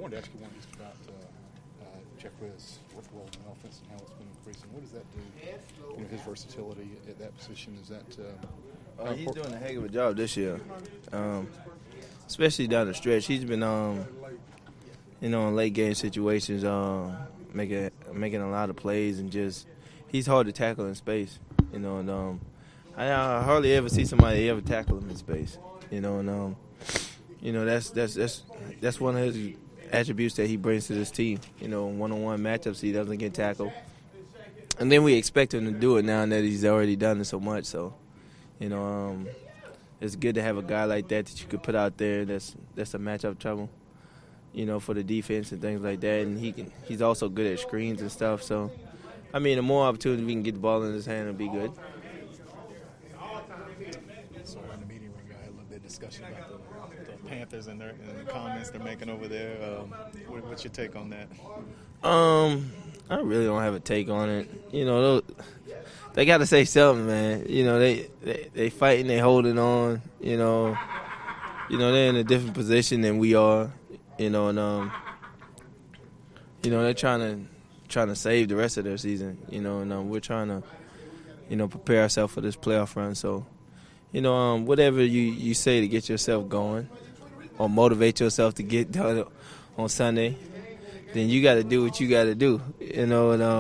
wanted to ask you one just about Jeff Wiz' role in the offense and how it's been increasing. What does that do? His versatility at that position, is that? He's doing a heck of a job this year, especially down the stretch. He's been, in late game situations, making a lot of plays, and just he's hard to tackle in space. And I hardly ever see somebody ever tackle him in space. That's one of his attributes that he brings to this team. One-on-one matchups, he doesn't get tackled. And then we expect him to do it now that he's already done it so much. So, it's good to have a guy like that you could put out there that's a matchup trouble, for the defense and things like that. And he's also good at screens and stuff. So, the more opportunity we can get the ball in his hand, it'll be good. So in the meeting room, I had a little bit of discussion about the Panthers and the comments they're making over there. What's your take on that? I really don't have a take on it. They got to say something, man. They fighting, they holding on. They're in a different position than we are. And they're trying to save the rest of their season. And we're trying to, prepare ourselves for this playoff run. So, whatever you say to get yourself going, or motivate yourself to get done on Sunday, then you got to do what you got to do, And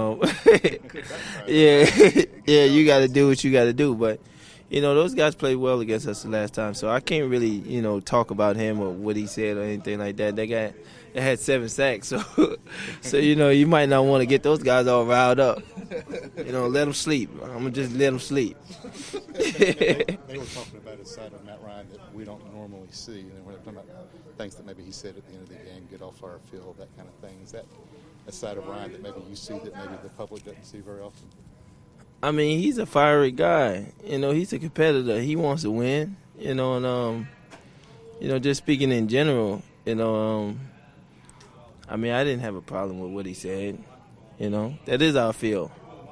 you got to do what you got to do. But those guys played well against us the last time, so I can't really talk about him or what he said or anything like that. They had 7 sacks, so you might not want to get those guys all riled up. Let them sleep. I'm gonna just let them sleep. They were talking about a side of Matt Ryan that we don't normally see, and we're talking about things that maybe he said at the end of the game, get off our field, that kind of thing. Is that a side of Ryan that maybe you see that maybe the public doesn't see very often? He's a fiery guy. He's a competitor. He wants to win. Just speaking in general, I didn't have a problem with what he said. That is our field.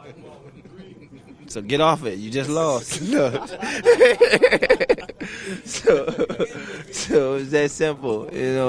So get off it. You just lost. So it's that simple.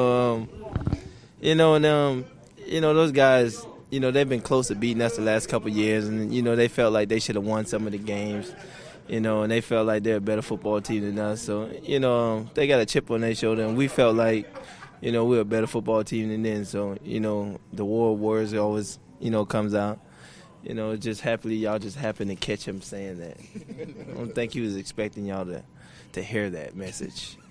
Those guys, they've been close to beating us the last couple of years, and they felt like they should have won some of the games. And they felt like they're a better football team than us. So they got a chip on their shoulder, and we felt like we're a better football team than them. So the war of words always comes out. Y'all just happened to catch him saying that. I don't think he was expecting y'all to hear that message.